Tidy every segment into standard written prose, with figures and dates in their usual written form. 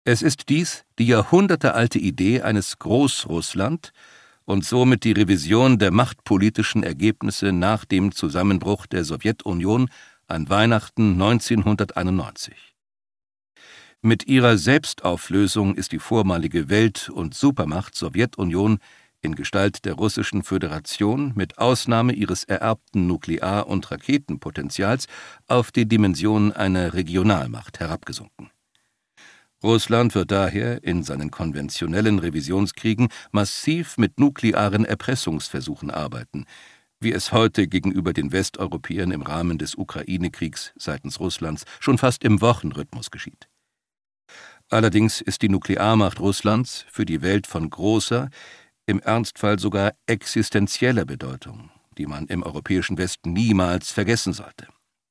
Es ist dies die jahrhundertealte Idee eines Großrussland und somit die Revision der machtpolitischen Ergebnisse nach dem Zusammenbruch der Sowjetunion an Weihnachten 1991. Mit ihrer Selbstauflösung ist die vormalige Welt- und Supermacht Sowjetunion in Gestalt der Russischen Föderation mit Ausnahme ihres ererbten Nuklear- und Raketenpotenzials auf die Dimension einer Regionalmacht herabgesunken. Russland wird daher in seinen konventionellen Revisionskriegen massiv mit nuklearen Erpressungsversuchen arbeiten, wie es heute gegenüber den Westeuropäern im Rahmen des Ukraine-Kriegs seitens Russlands schon fast im Wochenrhythmus geschieht. Allerdings ist die Nuklearmacht Russlands für die Welt von großer, im Ernstfall sogar existenzieller Bedeutung, die man im europäischen Westen niemals vergessen sollte.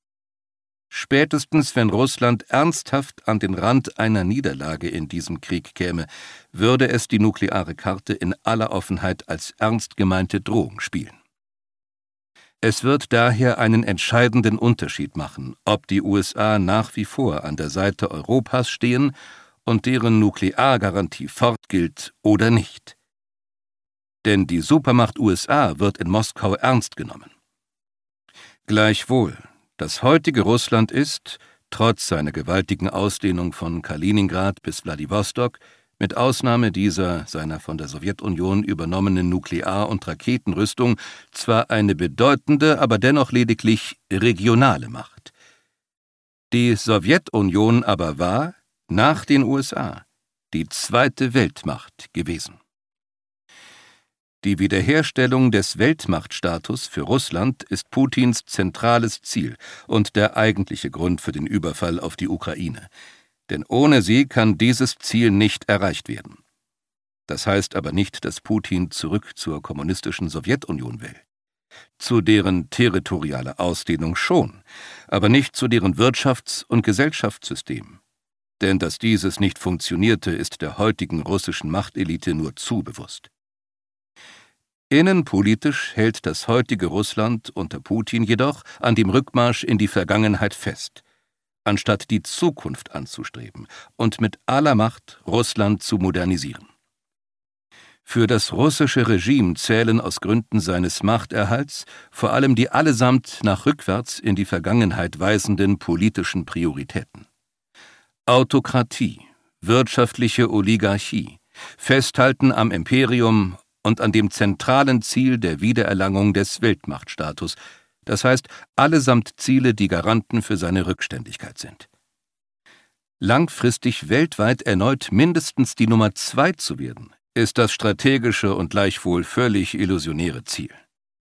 Spätestens, wenn Russland ernsthaft an den Rand einer Niederlage in diesem Krieg käme, würde es die nukleare Karte in aller Offenheit als ernst gemeinte Drohung spielen. Es wird daher einen entscheidenden Unterschied machen, ob die USA nach wie vor an der Seite Europas stehen und deren Nukleargarantie fortgilt oder nicht. Denn die Supermacht USA wird in Moskau ernst genommen. Gleichwohl, das heutige Russland ist, trotz seiner gewaltigen Ausdehnung von Kaliningrad bis Wladiwostok, mit Ausnahme dieser seiner von der Sowjetunion übernommenen Nuklear- und Raketenrüstung, zwar eine bedeutende, aber dennoch lediglich regionale Macht. Die Sowjetunion aber war, nach den USA, die zweite Weltmacht gewesen. Die Wiederherstellung des Weltmachtstatus für Russland ist Putins zentrales Ziel und der eigentliche Grund für den Überfall auf die Ukraine. Denn ohne sie kann dieses Ziel nicht erreicht werden. Das heißt aber nicht, dass Putin zurück zur kommunistischen Sowjetunion will. Zu deren territoriale Ausdehnung schon, aber nicht zu deren Wirtschafts- und Gesellschaftssystem. Denn dass dieses nicht funktionierte, ist der heutigen russischen Machtelite nur zu bewusst. Innenpolitisch hält das heutige Russland unter Putin jedoch an dem Rückmarsch in die Vergangenheit fest, anstatt die Zukunft anzustreben und mit aller Macht Russland zu modernisieren. Für das russische Regime zählen aus Gründen seines Machterhalts vor allem die allesamt nach rückwärts in die Vergangenheit weisenden politischen Prioritäten. Autokratie, wirtschaftliche Oligarchie, Festhalten am Imperium und an dem zentralen Ziel der Wiedererlangung des Weltmachtstatus, das heißt allesamt Ziele, die Garanten für seine Rückständigkeit sind. Langfristig weltweit erneut mindestens die Nummer 2 zu werden, ist das strategische und gleichwohl völlig illusionäre Ziel.